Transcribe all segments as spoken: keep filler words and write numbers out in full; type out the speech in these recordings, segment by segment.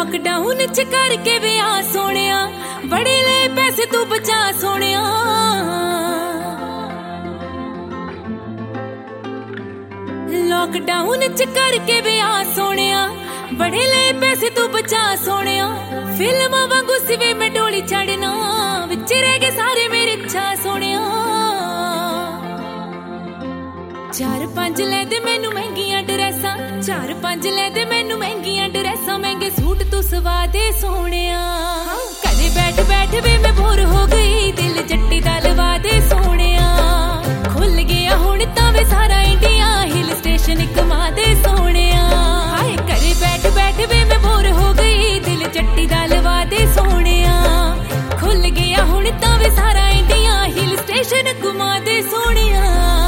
Lockdown च करके विआह सोनिया, बड़े ले पैसे तू बचा सोनिया। लॉकडाउन च करके विआह सोनिया, बड़े ले पैसे तू बचा सोनिया। फिल्मां वांगू सिवे में डोली चढ़ना, विच रह गए सारे मेरे इच्छा सोनिया। चार पंज ले दे मैनू महंगियां ड्रेसां, चार पंज ले दे मैनू महंगियां ड्रेसां, महंगे सूट तू सवा दे सोनिया। कदे बैठ बैठ वे मैं बोर हो गई, दिल जट्टी दा लवा दे सोनिया। खुल गया हुण तां वे सारा इंडिया, हिल स्टेशन घुमा दे सोनिया। हाय करे बैठ बैठ वे मैं बोर हो गई, दिल जट्टी दा लवा दे सोनिया। खुल गया हुण तां वे सारा इंडिया, हिल स्टेशन घुमा दे सोनिया।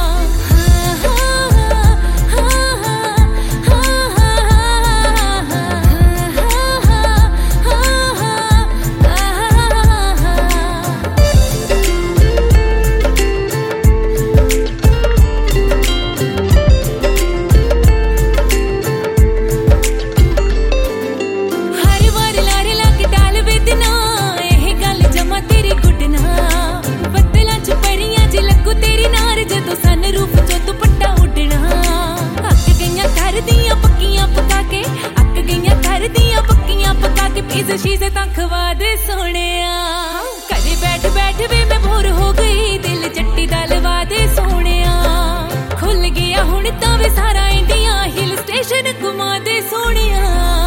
शीशे तां खवा दे सोनिया। कदे बैठ बैठ वे मैं बोर हो गई, दिल जट्टी दा लवा दे सोनिया। खुल गया हुण तां वे सारा इंडिया, हिल स्टेशन घुमा दे सोनिया।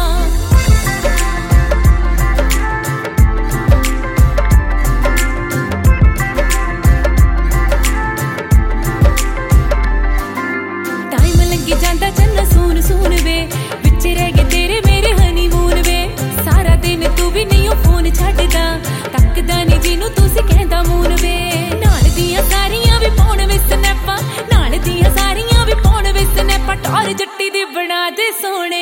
टाइम लगी जांदा चन्ना सून सून वे, विच रह गए तेरे मेरे हनीमून वे। सारा दिन तू भी नहीं फोन छड्डदा, तकदा नहीं जिन्नू तुसी कहंदा मून वे। नाल दियां सारियां भी पाउण वे स्नैपां, नाल दियां सारियां भी पाउण वे स्नैपां। टौर जट्टी दी बना दे सोने।